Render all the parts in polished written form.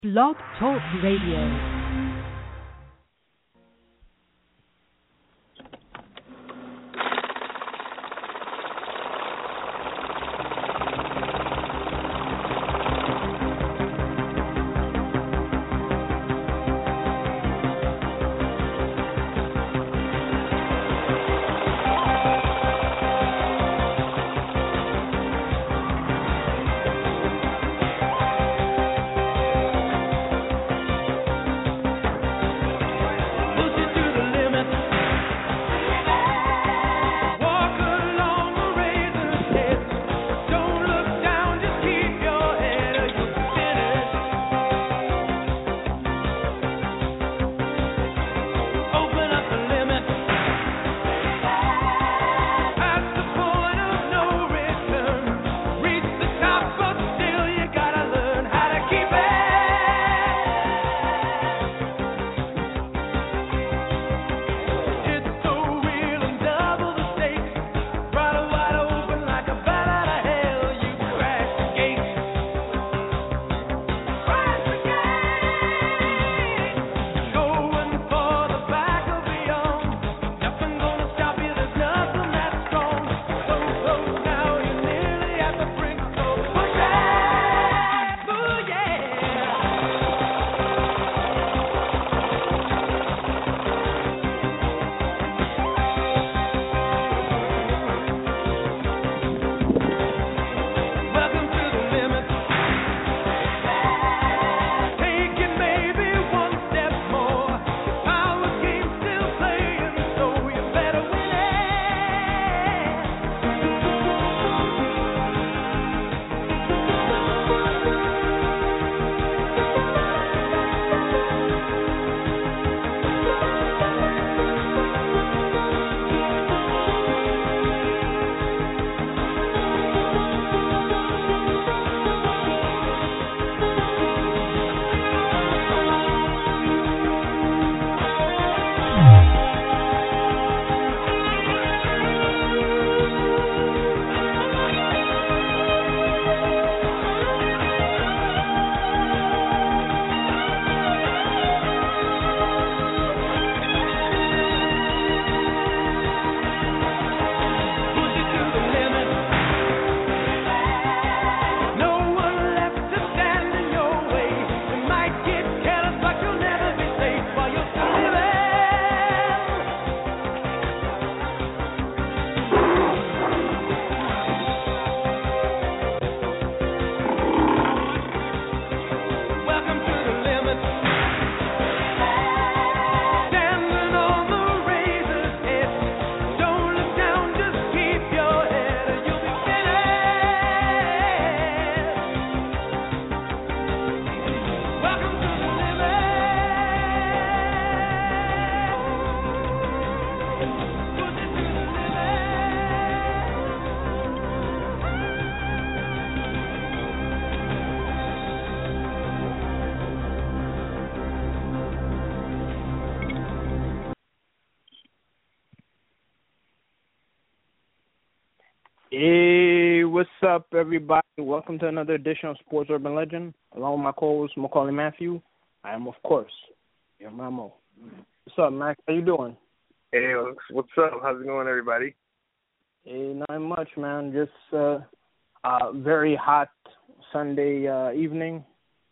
Blog Talk Radio. Hey, what's up, everybody? Welcome to another edition of Sports Urban Legend. Along with my co-host, Macaulay Matthew. I am, of course, your Mamo. What's up, Max? How you doing? Hey, what's up? How's it going, everybody? Hey, not much, man. Just very hot Sunday evening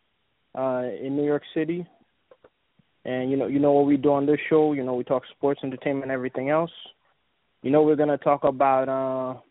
in New York City. And, you know what we do on this show. You know, we talk sports, entertainment, everything else. You know, we're going to talk about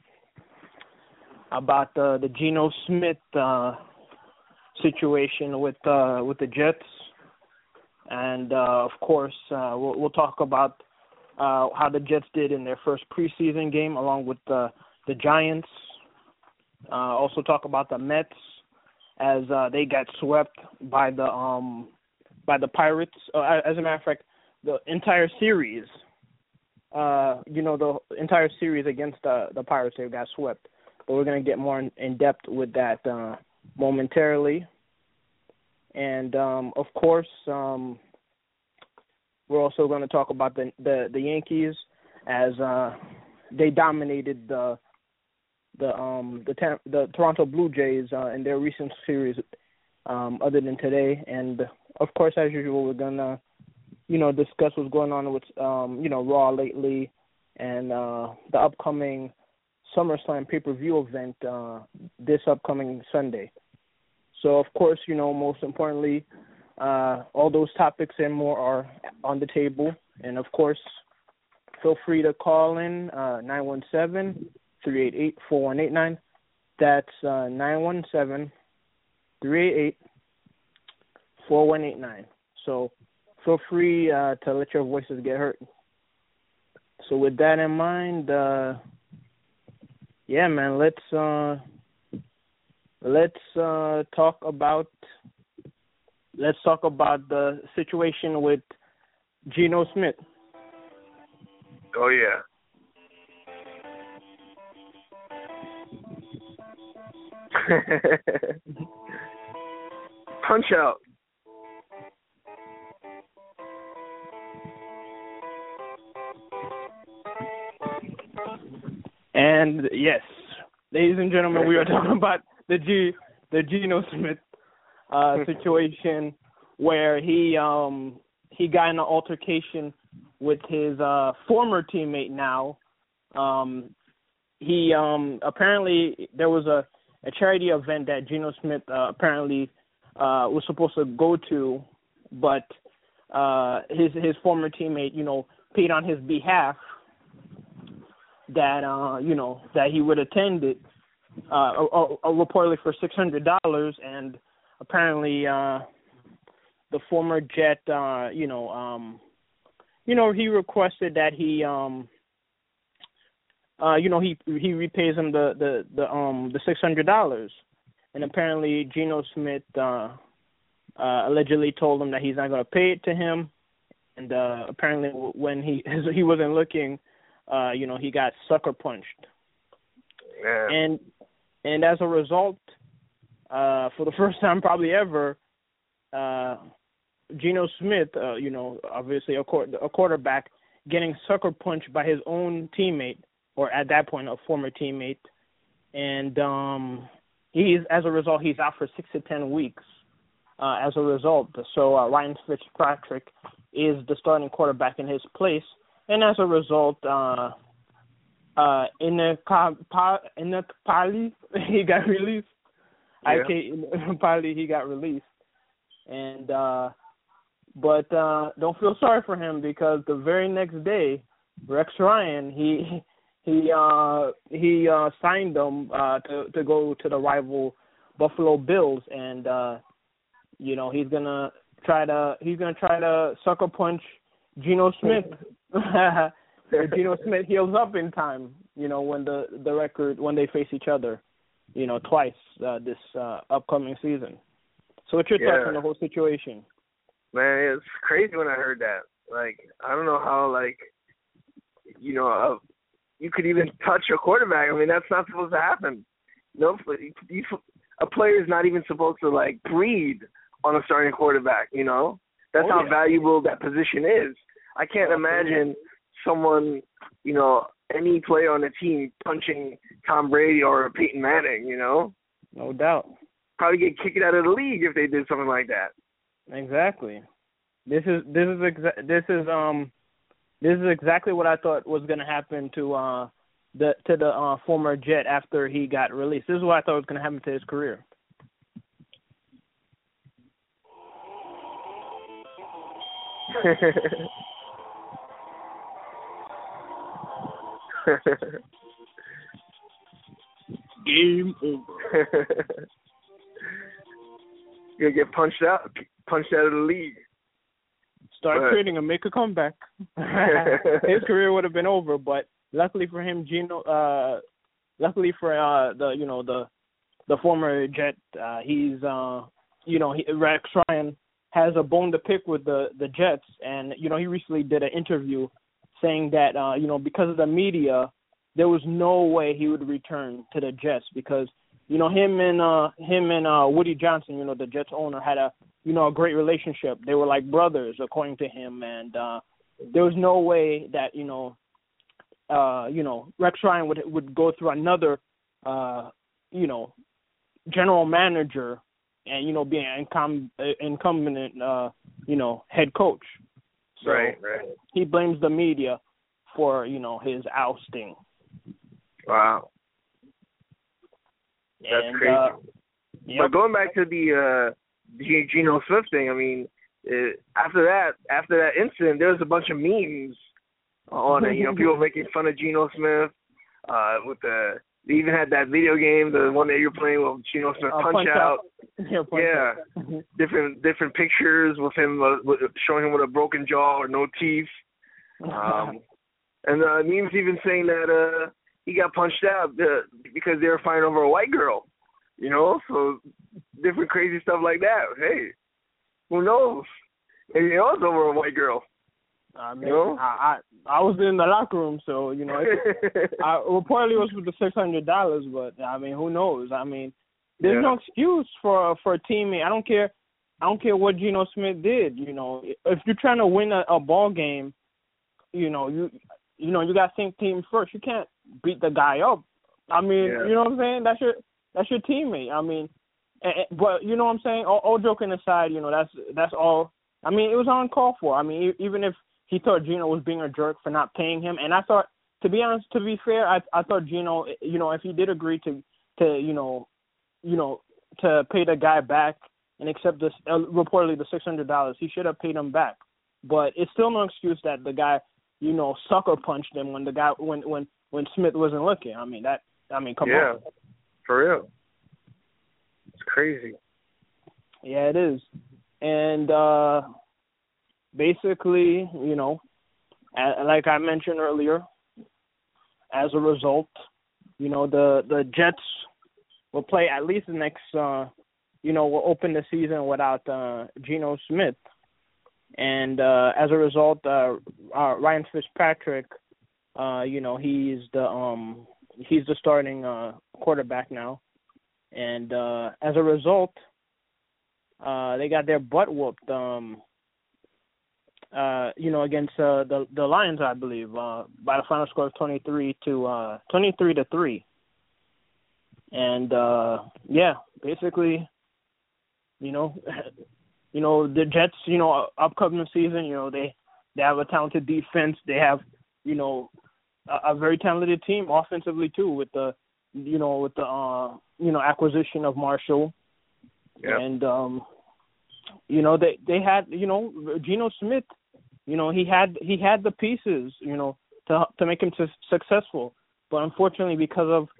the Geno Smith situation with the Jets, and of course we'll talk about how the Jets did in their first preseason game, along with the Giants. Also talk about the Mets as they got swept by the Pirates. As a matter of fact, the entire series, the entire series against the Pirates, they got swept. But we're going to get more in depth with that momentarily. And, of course, we're also going to talk about the Yankees as they dominated the Toronto Blue Jays in their recent series other than today. And of course, as usual, we're gonna, discuss what's going on with, Raw lately and the upcoming SummerSlam pay-per-view event this upcoming Sunday. So, of course, most importantly, all those topics and more are on the table. And, of course, feel free to call in 917-388-4189. That's 917-388-4189. So feel free to let your voices get heard. So with that in mind, man, let's talk about the situation with Geno Smith. Oh yeah. Punch out. And yes, ladies and gentlemen, we are talking about the Geno Smith situation where he got in an altercation with his former teammate now. He apparently there was a charity event that Geno Smith apparently was supposed to go to, but his former teammate, paid on his behalf that that he would attend it reportedly for $600, and apparently the former Jet he requested that he he repays him the $600, and apparently Geno Smith allegedly told him that he's not going to pay it to him, and apparently when he wasn't looking, he got sucker punched. Yeah. And as a result, for the first time probably ever, Geno Smith, obviously a quarterback, getting sucker punched by his own teammate, or at that point a former teammate, and he's out for 6 to 10 weeks. As a result, so Ryan Fitzpatrick is the starting quarterback in his place, and as a result, in the Pali he got released. Yeah. He got released, and but don't feel sorry for him, because the very next day, Rex Ryan he signed them to go to the rival Buffalo Bills, and he's gonna try to sucker punch Geno Smith. Geno Smith heals up in time, when when they face each other, twice this upcoming season. So what's your thoughts on the whole situation? Man, it's crazy when I heard that. Like, I don't know how, you could even touch a quarterback. I mean, that's not supposed to happen. A player is not even supposed to, breathe on a starting quarterback, That's how valuable that position is. I can't imagine someone, any player on the team punching Tom Brady or Peyton Manning, No doubt. Probably get kicked out of the league if they did something like that. Exactly. This is exactly what I thought was going to happen to the former Jet after he got released. This is what I thought was going to happen to his career. Game over. You'll get punched out of the league. Start trading and make a comeback. His career would have been over, but luckily for him, luckily for the former Jet, Rex Ryan has a bone to pick with the Jets, and he recently did an interview saying that because of the media, there was no way he would return to the Jets, because him and Woody Johnson, the Jets owner, had a great relationship. They were like brothers, according to him, and there was no way that Rex Ryan would go through another general manager and being incumbent, head coach. So right. he blames the media for his ousting. Wow, that's crazy. Yep. But going back to the Geno Smith thing, I mean, after that incident, there was a bunch of memes on it. People making fun of Geno Smith. They even had that video game, the one that you're playing with Geno Smith, Punch Out. Yeah. Different pictures with him showing him with a broken jaw or no teeth. And memes even saying that he got punched out because they were fighting over a white girl. So different crazy stuff like that. Hey, who knows? Maybe it was over a white girl. I mean, I was in the locker room, so reportedly it was for the $600, but I mean, who knows? I mean, there's no excuse for a teammate. I don't care what Geno Smith did. If you're trying to win a ball game, you got to think team first. You can't beat the guy up. I mean, you know what I'm saying? That's your teammate. I mean, but you know what I'm saying? All joking aside, that's all. I mean, it was uncalled for. I mean, even if he thought Geno was being a jerk for not paying him, and I thought, to be honest, to be fair, I thought Geno, if he did agree to pay the guy back and accept this reportedly the $600, he should have paid him back. But it's still no excuse that the guy, sucker punched him when Smith wasn't looking. Come on. For real. It's crazy. Yeah, it is. And basically, like I mentioned earlier, as a result, the Jets will play at least the next, will open the season without Geno Smith. And as a result, Ryan Fitzpatrick, he's the starting quarterback now. And as a result, they got their butt whooped, against the Lions, I believe, by the final score of 23-3. And basically, the Jets, upcoming season, they have a talented defense. They have, a very talented team offensively too, with the acquisition of Marshall. Yep. And they had Geno Smith, he had the pieces, to make him successful, but unfortunately because of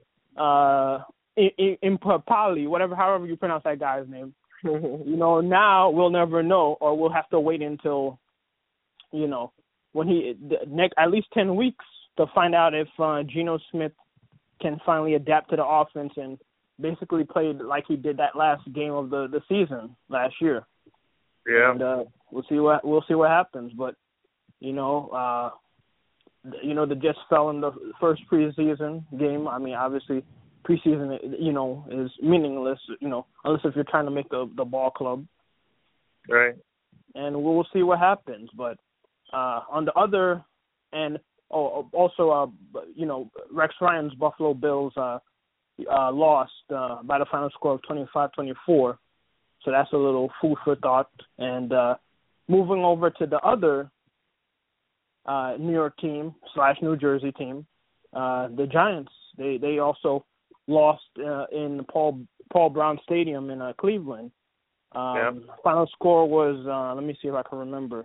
Impapali, however you pronounce that guy's name, now we'll never know, or we'll have to wait until when at least 10 weeks to find out if Geno Smith can finally adapt to the offense and basically played like he did that last game of the season last year. Yeah. And we'll see what happens. But the Jets fell in the first preseason game. I mean, obviously preseason is meaningless, unless if you're trying to make the ball club. Right. And we'll see what happens. But on the other end, also Rex Ryan's Buffalo Bills lost by the final score of 25-24. So that's a little food for thought. And moving over to the other New York team / New Jersey team, the Giants. They also lost in Paul Brown Stadium in Cleveland. Final score was, let me see if I can remember,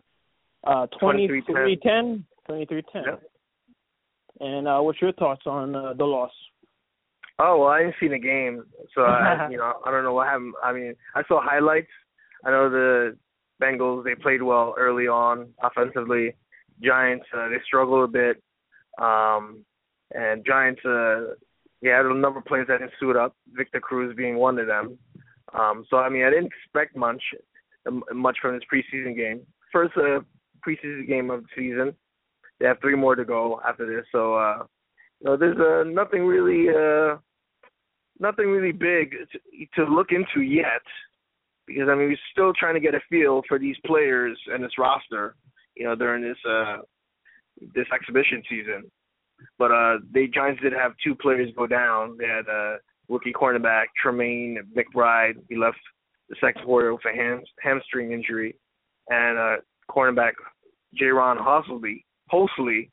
23-10. 23-10. Yep. And what's your thoughts on the loss? Oh, well, I didn't see the game, so I don't know what happened. I mean, I saw highlights. I know the Bengals, they played well early on offensively. Giants, they struggled a bit. And Giants, they had a number of players that didn't suit up, Victor Cruz being one of them. So, I mean, I didn't expect much from this preseason game. First preseason game of the season. They have 3 more to go after this. So, there's nothing really big to look into yet, because I mean we're still trying to get a feel for these players and this roster, during this exhibition season. But the Giants did have 2 players go down. They had rookie cornerback Tremaine McBride. He left the second quarter with a hamstring injury, and cornerback Jaron Hosley,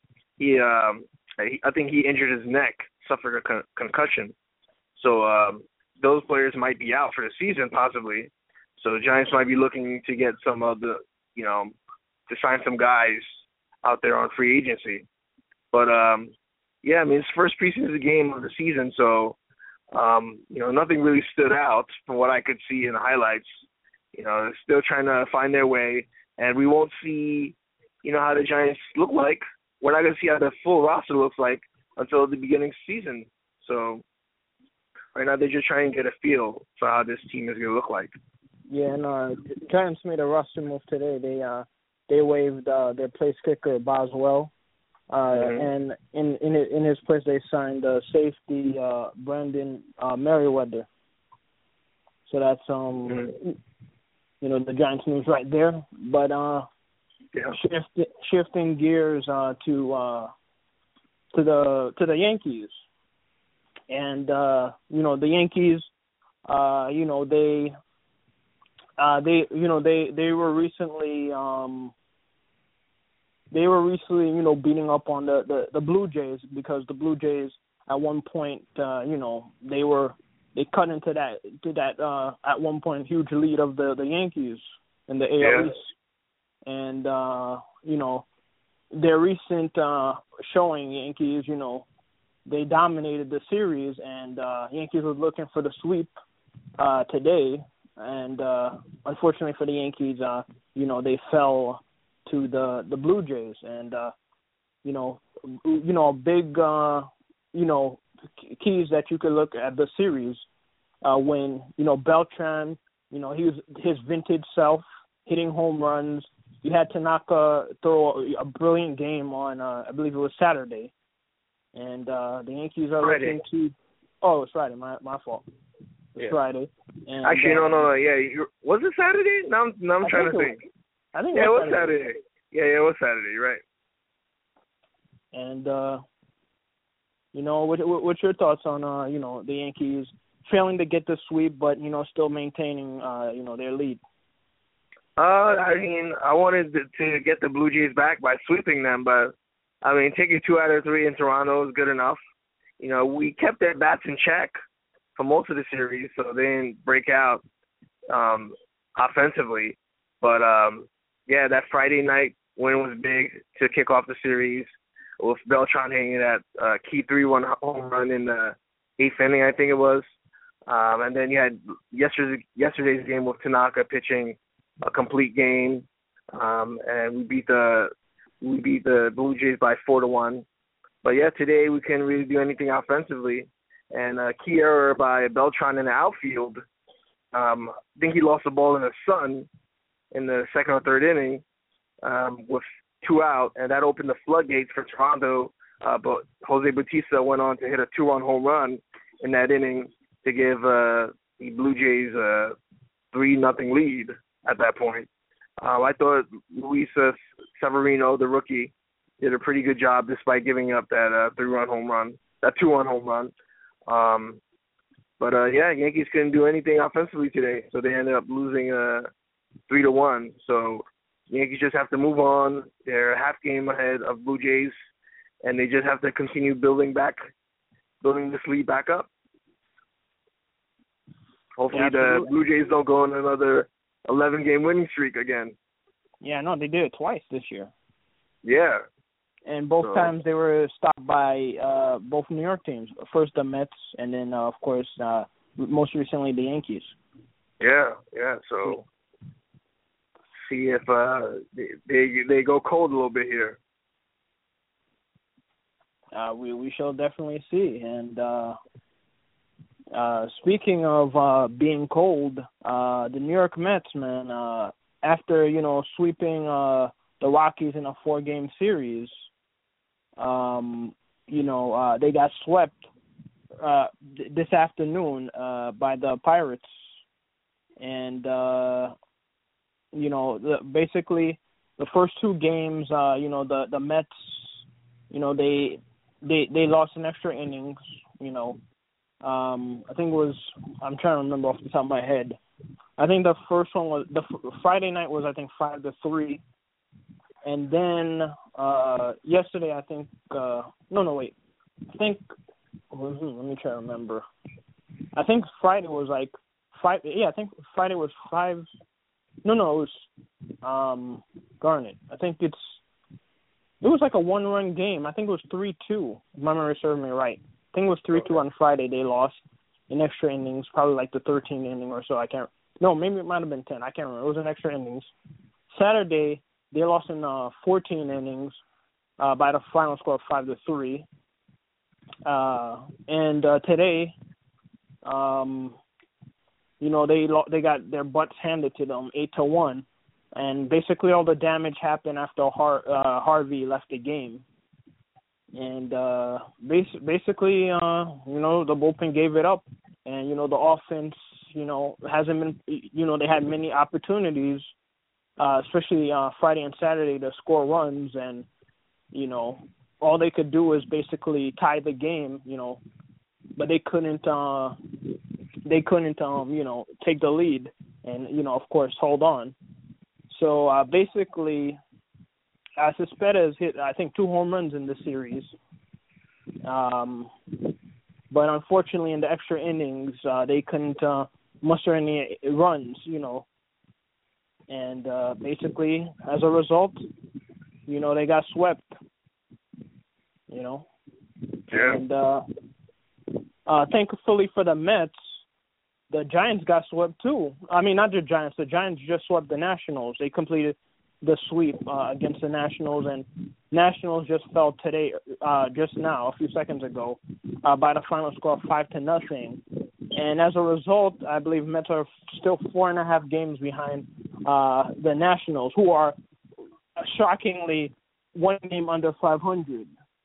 I think he injured his neck, suffered a concussion. So those players might be out for the season possibly. So the Giants might be looking to get some of the, to sign some guys out there on free agency. But, it's first preseason game of the season, so, nothing really stood out from what I could see in the highlights. They're still trying to find their way, and we won't see, how the Giants look like. We're not going to see how the full roster looks like until the beginning of the season. So right now they're just trying to get a feel for how this team is going to look like. Yeah, and Giants made a roster move today. They waived their place kicker Boswell, and in his place they signed safety Brandon Merriweather. So that's the Giants news right there. But shifting gears to the Yankees, and the Yankees, they were recently beating up on the Blue Jays, because the Blue Jays at one point they cut into that at one point huge lead of the Yankees in the AL East. And their recent showing, Yankees, they dominated the series, and Yankees was looking for the sweep today. And unfortunately for the Yankees, they fell to the Blue Jays. And big keys that you could look at the series when Beltran, he was his vintage self, hitting home runs. You had Tanaka throw a brilliant game on I believe it was Saturday, and the Yankees are looking to. Oh, it's Friday. My fault. It's Friday. And, actually, no. Yeah, was it Saturday? Now I'm trying to think. I think it was Saturday. Yeah, it was Saturday. You're right. And what's your thoughts on the Yankees failing to get the sweep, but still maintaining their lead? I wanted to get the Blue Jays back by sweeping them, but taking 2 out of 3 in Toronto is good enough. We kept their bats in check for most of the series, so they didn't break out offensively. But that Friday night win was big to kick off the series, with Beltran hitting that key 3-1 home run in the 8th inning, I think it was. And then you had yesterday's game with Tanaka pitching a complete game, and we beat the Blue Jays by 4-1. But today we couldn't really do anything offensively, and a key error by Beltran in the outfield. I think he lost the ball in the sun in the 2nd or 3rd inning with 2 out, and that opened the floodgates for Toronto. But Jose Bautista went on to hit a 2-run home run in that inning to give the Blue Jays a 3-0 lead. At that point, I thought Luis Severino, the rookie, did a pretty good job despite giving up that 2-run home run. But Yankees couldn't do anything offensively today, so they ended up losing 3-1. So Yankees just have to move on. They're a half game ahead of Blue Jays, and they just have to continue building this lead back up. Hopefully the Blue Jays don't go on another 11-game winning streak again. Yeah, no, they did it twice this year. Yeah. And both times they were stopped by both New York teams. First the Mets, and then, of course, most recently the Yankees. Yeah. So see if they go cold a little bit here. We shall definitely see. And speaking of being cold, the New York Mets, man, after, sweeping the Rockies in a 4-game series, they got swept this afternoon by the Pirates. And, basically the first 2 games, the Mets, they lost in extra innings, I think it was, I'm trying to remember off the top of my head, I think the first one was Friday night was I think 5-3, and then yesterday I think wait, I think let me try to remember. I think Friday was like 5. Yeah, I think Friday was 5. No, it was Garnet. I think it was like a 1-run game. I think it was 3-2. If my memory serves me right. I think it was 3-2 on Friday. They lost in extra innings, probably like the 13th inning or so. I can't. No, maybe it might have been 10. I can't remember. It was in extra innings. Saturday they lost in 14 innings by the final score of 5-3. And today, they got their butts handed to them 8-1, and basically all the damage happened after Harvey left the game. And basically, the bullpen gave it up, and the offense, hasn't been, they had many opportunities, especially Friday and Saturday, to score runs, and all they could do is basically tie the game, but they couldn't take the lead and, of course, hold on. So basically, Cespedes hit, I think, 2 home runs in the series. But unfortunately, in the extra innings, they couldn't muster any runs, And basically, as a result, they got swept, Yeah. And thankfully for the Mets, the Giants got swept too. I mean, not the Giants. The Giants just swept the Nationals. They completed the sweep against the Nationals, and Nationals just fell today, just now, a few seconds ago, by the final score of 5-0. And as a result, I believe Mets are still 4.5 games behind the Nationals, who are shockingly 1 game under 500.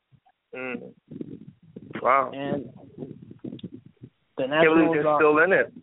Wow. And the Nationals are still in it.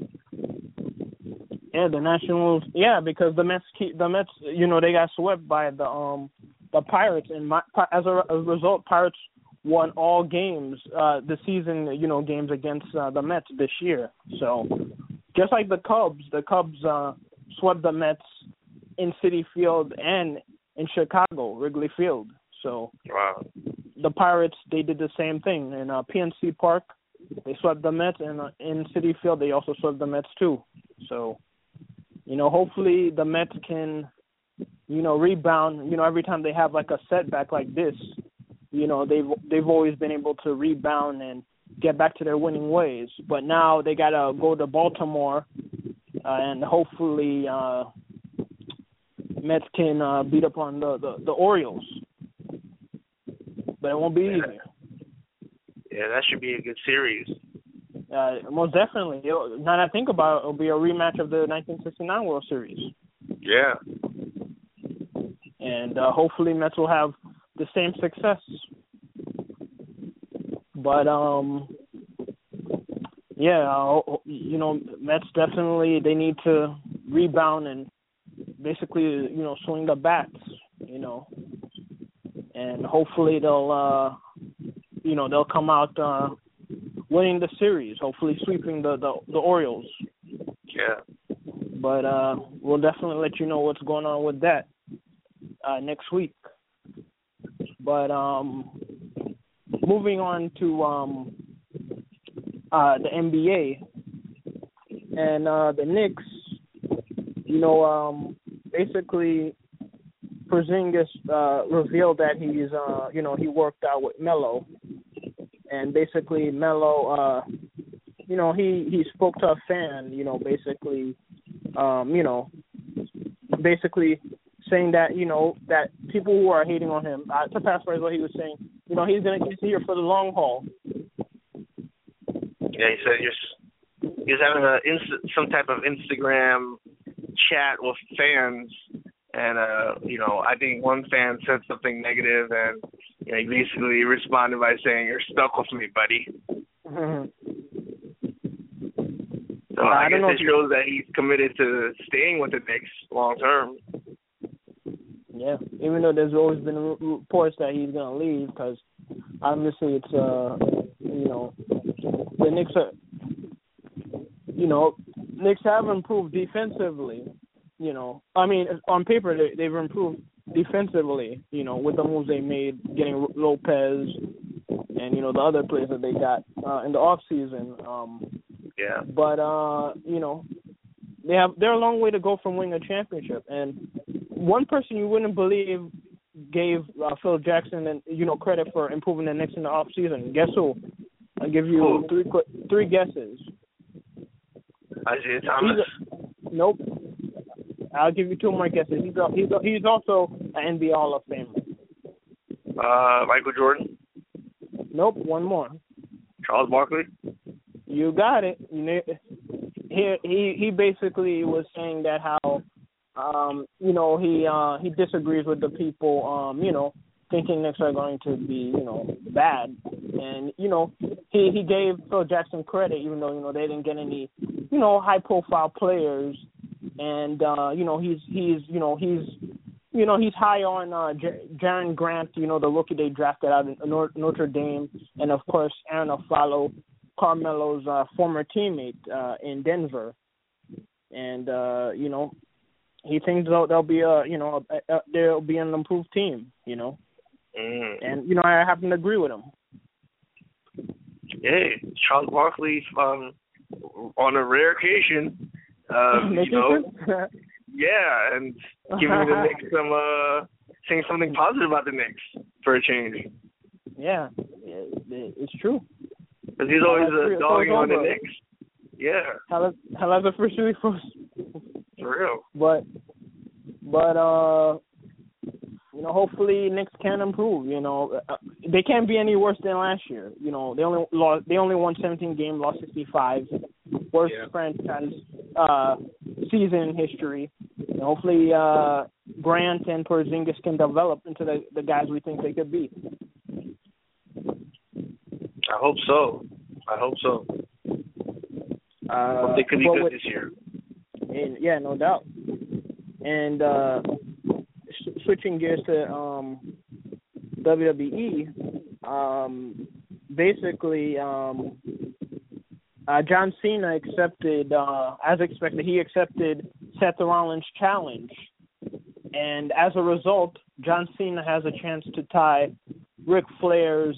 Yeah, the Nationals. Yeah, because the Mets, they got swept by the Pirates, and as a result, Pirates won all games the season. Games against the Mets this year. So, just like the Cubs swept the Mets in Citi Field and in Chicago, Wrigley Field. So, wow. The Pirates, they did the same thing in PNC Park. They swept the Mets, and in Citi Field they also swept the Mets too. So, hopefully the Mets can, rebound. Every time they have like a setback like this, they've always been able to rebound and get back to their winning ways. But now they gotta go to Baltimore, and hopefully Mets can beat up on the Orioles. But it won't be easy. Yeah, that should be a good series. Most definitely. Now that I think about it, it'll be a rematch of the 1969 World Series. Yeah. And hopefully Mets will have the same success. But, Mets definitely, they need to rebound and basically, swing the bats, And hopefully they'll come out winning the series, hopefully sweeping the Orioles. Yeah. But we'll definitely let you know what's going on with that next week. But moving on to the NBA and the Knicks, basically Porzingis revealed that he's, he worked out with Melo. And basically Melo, he spoke to a fan, basically saying that, that people who are hating on him, to paraphrase what he was saying, he's here for the long haul. Yeah, he said he's having some type of Instagram chat with fans, and I think one fan said something negative, and he basically responded by saying, "You're stuck with me, buddy." Mm-hmm. So I guess it shows that he's committed to staying with the Knicks long term. Yeah, even though there's always been reports that he's going to leave, because obviously it's, the Knicks are, Knicks have improved defensively. You know, I mean, on paper they've improved defensively. You know, with the moves they made, getting Lopez, and you know the other players that they got in the off season. Yeah. But you know, they're a long way to go from winning a championship. And one person you wouldn't believe gave Phil Jackson and credit for improving the Knicks in the off season. Guess who? I'll give you three guesses. Isaiah Thomas. Nope. I'll give you two more guesses. He's also an NBA Hall of Famer. Michael Jordan. Nope. One more. Charles Barkley. You got it. He basically was saying that how he disagrees with the people thinking Knicks are going to be bad, and he gave Phil Jackson credit even though they didn't get any high profile players, and he's high on Jaren Grant, the rookie they drafted out in Notre Dame, and of course Aaron Aflalo, Carmelo's former teammate in Denver, and he thinks there'll be there'll be an improved team, and I happen to agree with him. Hey, Charles Barkley, on a rare occasion, yeah, and giving the Knicks saying something positive about the Knicks for a change. Yeah, it's true. Because he's always dogging on the Knicks. Yeah. Hell has officially frozen. For real. But hopefully Knicks can improve. They can't be any worse than last year. They only won 17 games, lost 65. Worst franchise season in history. And hopefully Grant and Porzingis can develop into the guys we think they could be. I hope so. Hope they could be good this year. And yeah, no doubt. And switching gears to WWE, basically, John Cena accepted, as expected, he accepted Seth Rollins' challenge. And as a result, John Cena has a chance to tie Ric Flair's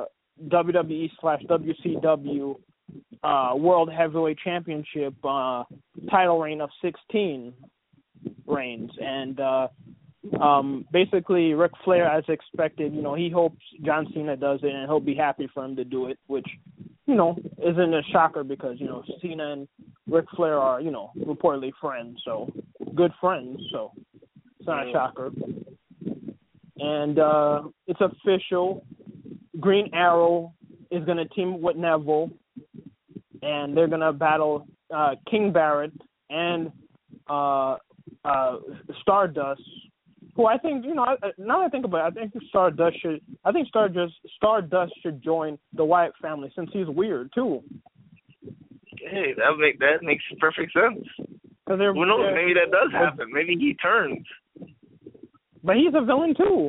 WWE/WCW World Heavyweight Championship title reign of 16 reigns. And basically, Ric Flair, as expected, he hopes John Cena does it, and he'll be happy for him to do it, which, isn't a shocker because, Cena and Ric Flair are, reportedly friends, so good friends, so it's not a shocker. And it's official. Green Arrow is going to team with Neville, and they're going to battle King Barrett and Stardust, who I think, now that I think about it, I think Stardust should join the Wyatt family since he's weird too. Hey, that makes perfect sense. Who knows? Maybe that does happen. Maybe he turns. But he's a villain too.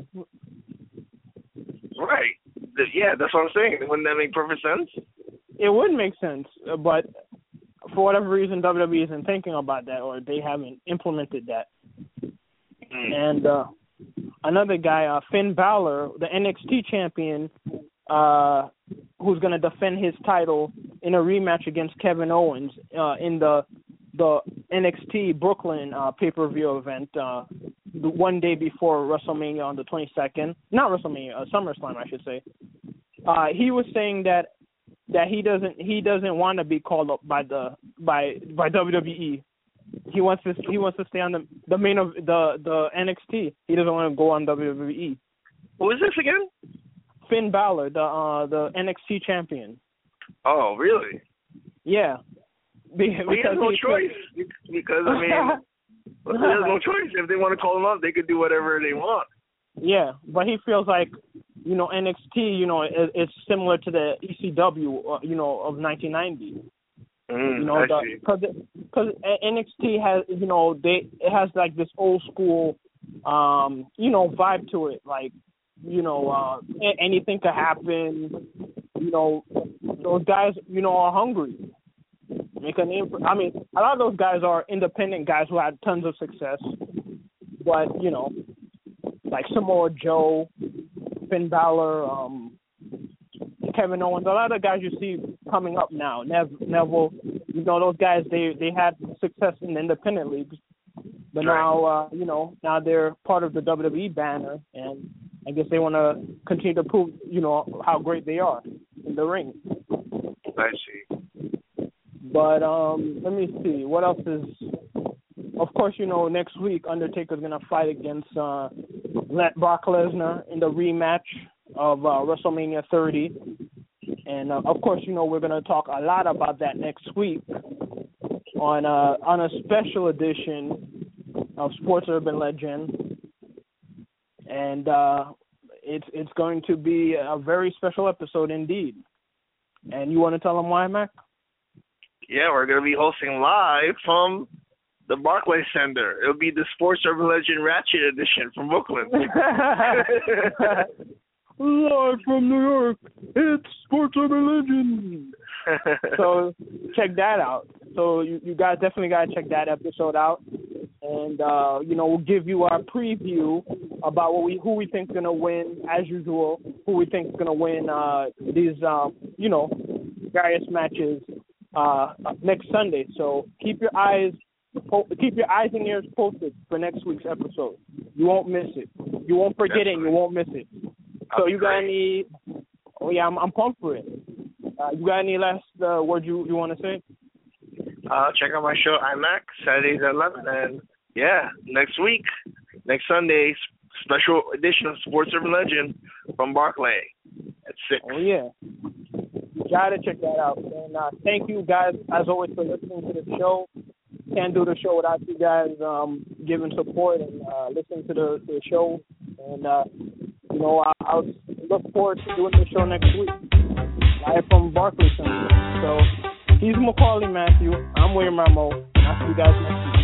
Right. Yeah, that's what I'm saying. Wouldn't that make perfect sense? It would make sense, but for whatever reason, WWE isn't thinking about that, or they haven't implemented that. And another guy, Finn Balor, the NXT champion, who's going to defend his title in a rematch against Kevin Owens in the NXT Brooklyn pay-per-view event, the one day before WrestleMania on the 22nd. Not WrestleMania, SummerSlam, I should say. He was saying that he doesn't want to be called up by WWE. He wants to stay on the main of the NXT. He doesn't want to go on WWE. Who is this again? Finn Balor, the NXT champion. Oh, really? Yeah. He has no choice. Because I mean, he has no choice. If they want to call him up, they could do whatever they want. Yeah, but he feels like NXT, is similar to the ECW, of 1990. Because NXT has, it has like this old school, vibe to it. Like, anything could happen. Those guys, are hungry. make a name. I mean, a lot of those guys are independent guys who had tons of success, but like Samoa Joe, Finn Balor, Kevin Owens, a lot of guys you see coming up now. Neville, those guys they had success in the independent leagues, but now now they're part of the WWE banner, and I guess they want to continue to prove how great they are in the ring. I see. But let me see what else is. Of course, next week Undertaker's gonna fight against Brock Lesnar in the rematch of WrestleMania 30, and of course, we're gonna talk a lot about that next week on a special edition of Sports Urban Legend, and it's going to be a very special episode indeed. And you want to tell them why, Mac? Yeah, we're going to be hosting live from the Barclays Center. It'll be the Sports Urban Legend Ratchet edition from Brooklyn. Live from New York, it's Sports Urban Legend. So check that out. So you guys definitely got to check that episode out. And, we'll give you our preview about who we think is going to win, as usual, who we think is going to win these, various matches next Sunday. So keep your eyes and ears posted for next week's episode. You won't miss it. You won't forget it. You won't miss it. So you got any? Oh yeah, I'm pumped for it. You got any last words you want to say? Check out my show IMAC Saturdays at 11, and next Sunday, special edition of Sports Urban Legend from Barclay at 6. Oh yeah, you gotta check that out. And thank you guys as always for listening to the show. Can't do the show without you guys giving support and listening to the show. And I'll look forward to doing the show next week, live from Barclays Center. So he's Macaulay Matthew. I'm William Ramo. I'll see you guys next week.